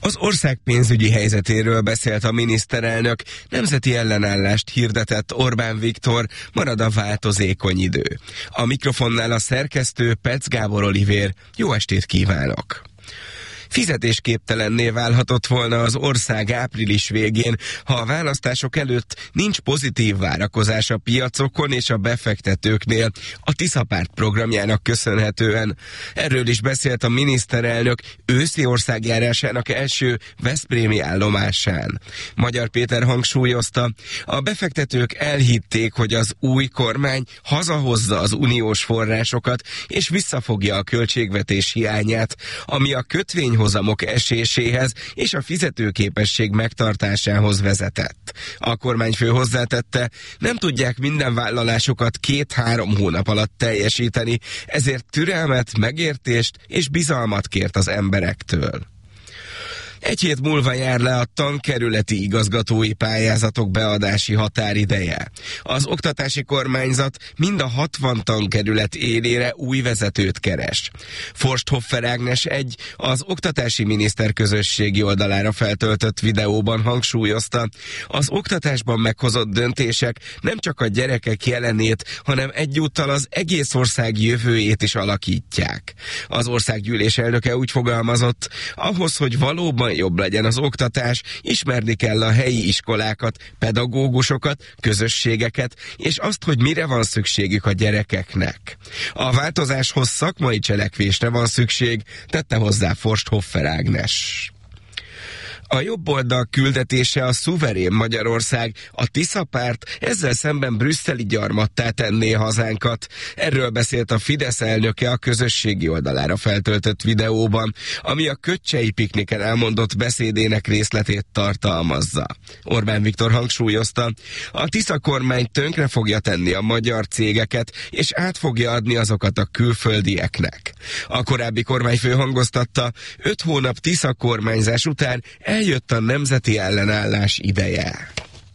Az ország pénzügyi helyzetéről beszélt a miniszterelnök, nemzeti ellenállást hirdetett Orbán Viktor, marad a változékony idő. A mikrofonnál a szerkesztő Petsz Gábor Olivér. Jó estét kívánok! Fizetésképtelenné válhatott volna az ország április végén, ha a választások előtt nincs pozitív várakozás a piacokon és a befektetőknél a Tisza párt programjának köszönhetően. Erről is beszélt a miniszterelnök őszi országjárásának első veszprémi állomásán. Magyar Péter hangsúlyozta, a befektetők elhitték, hogy az új kormány hazahozza az uniós forrásokat és visszafogja a költségvetés hiányát, ami a kötvényhozamok eséséhez és a fizetőképesség megtartásához vezetett. A kormányfő hozzátette, nem tudják minden vállalásokat 2-3 hónap alatt teljesíteni, ezért türelmet, megértést és bizalmat kért az emberektől. Egy hét múlva jár le a tankerületi igazgatói pályázatok beadási határideje. Az oktatási kormányzat mind a 60 tankerület élére új vezetőt keres. Forsthoffer Ágnes az oktatási miniszter közösségi oldalára feltöltött videóban hangsúlyozta, az oktatásban meghozott döntések nem csak a gyerekek jelenét, hanem egyúttal az egész ország jövőjét is alakítják. Az országgyűlés elnöke úgy fogalmazott, ahhoz, hogy valóban jobb legyen az oktatás, ismerni kell a helyi iskolákat, pedagógusokat, közösségeket, és azt, hogy mire van szükségük a gyerekeknek. A változáshoz szakmai cselekvésre van szükség, tette hozzá Forsthoffer Ágnes. A jobboldal küldetése a szuverén Magyarország, a Tisza párt ezzel szemben brüsszeli gyarmattá tenné hazánkat. Erről beszélt a Fidesz elnöke a közösségi oldalára feltöltött videóban, ami a Kötcsei pikniken elmondott beszédének részletét tartalmazza. Orbán Viktor hangsúlyozta, a Tisza kormány tönkre fogja tenni a magyar cégeket, és át fogja adni azokat a külföldieknek. A korábbi kormányfő hangoztatta, 5 hónap Tisza kormányzás után eljött a nemzeti ellenállás ideje.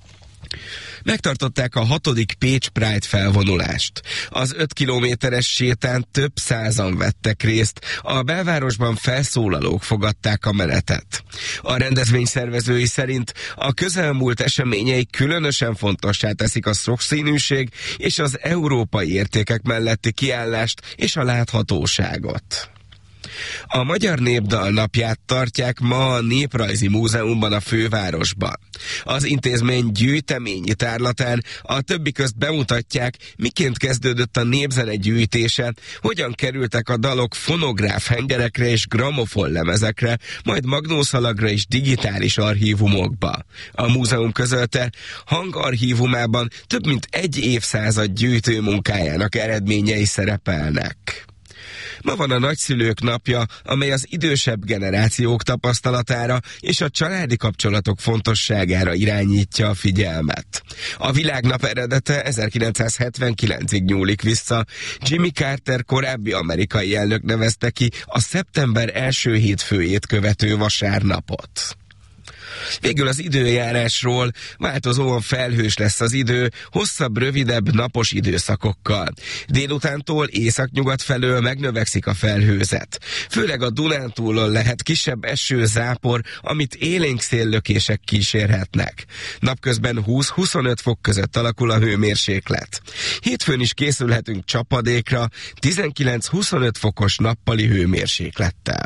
Megtartották a 6. Pécs Pride felvonulást. Az 5 kilométeres sétán több százan vettek részt, a belvárosban felszólalók fogadták a menetet. A rendezvény szervezői szerint a közelmúlt eseményei különösen fontossá teszik a sokszínűség és az európai értékek melletti kiállást és a láthatóságot. A Magyar Népdal napját tartják ma a Néprajzi Múzeumban a fővárosban. Az intézmény gyűjteményi tárlatán a többi közt bemutatják, miként kezdődött a népzene gyűjtése, hogyan kerültek a dalok fonográf hengerekre és gramofonlemezekre, majd magnószalagra és digitális archívumokba. A múzeum közölte, hangarchívumában több mint 1 évszázad gyűjtő munkájának eredményei szerepelnek. Ma van a nagyszülők napja, amely az idősebb generációk tapasztalatára és a családi kapcsolatok fontosságára irányítja a figyelmet. A világnap eredete 1979-ig nyúlik vissza. Jimmy Carter korábbi amerikai elnök nevezte ki a szeptember első hétfőjét követő vasárnapot. Végül az időjárásról, változóan felhős lesz az idő, hosszabb, rövidebb, napos időszakokkal. Délutántól északnyugat felől megnövekszik a felhőzet. Főleg a Dunántúlon lehet kisebb eső, zápor, amit élénk széllökések kísérhetnek. Napközben 20-25 fok között alakul a hőmérséklet. Hétfőn is készülhetünk csapadékra, 19-25 fokos nappali hőmérséklettel.